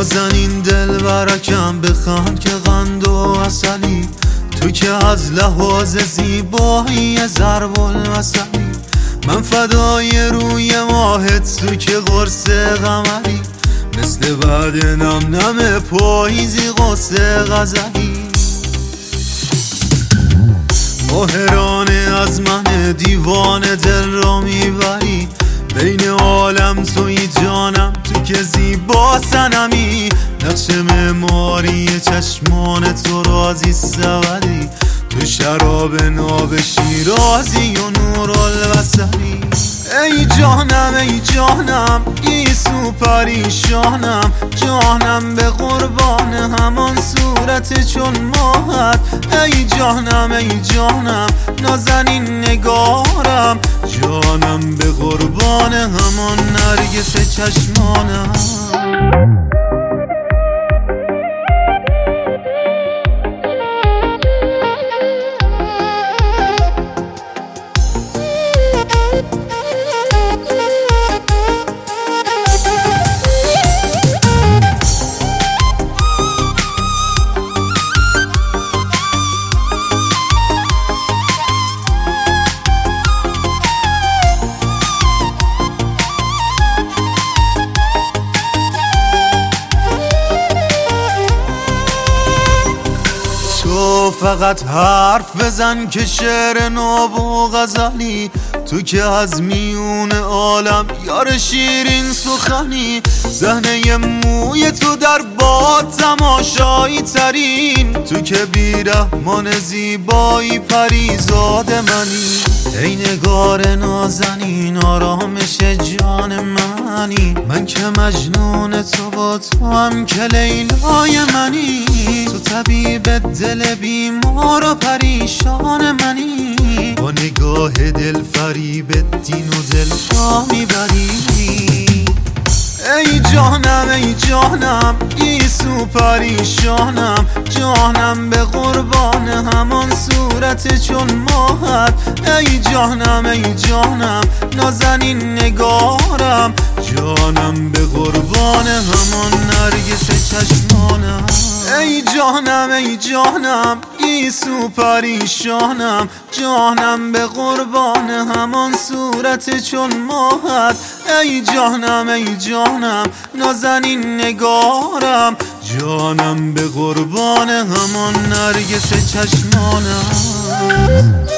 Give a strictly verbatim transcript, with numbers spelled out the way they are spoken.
نازنین دل برکم بخند که قند و عسلی، تو که از لحاظ زیبایی ضرب المثلی. من فدای روی ماهت، تو که قرص قمری، مثل بعد نم نم پاییزی قصه غزلی. ماهرانه از من دیوانه دل را میبری، بین عالم توی جانم، تو که زیبا صنمی. نقش معماری چشمان تو رازی سولی، تو شراب ناب شیرازی و نور البصری. ای جانم ای جانم گیسو پریشانم، جانم به قربان همان صورت چون ماهت. ای جانم ای جانم نازنین نگارم، جانم به قربان همان نرگس چشمانم. تو فقط حرف بزن که شعر ناب و غزلی، تو که از میون عالم یار شیرین سخنی. صحنه موی تو در باد تماشایی ترین، تو که بیرحمان زیبایی پریزاد منی. ای نگار نازنین آرامش جان منی، من که مجنون تو با تو هم که لیلای منی. تو طبیب دل بیمار و پریشان منی، با نگاه دل فریب دین و دل جا میبری. ای جانم ای جانم گیسو پریشانم، جانم به قربان همان صورت چون ماهت. ای جانم ای جانم نازنین نگارم، جانم به قربان همان نرگس چشمانم. ای جانم ای جانم گیسو پریشانم، جانم به قربان همان صورت چون ماهت. ای جانم ای جانم نازنین نگارم، جانم به قربان همان نرگس چشمانم.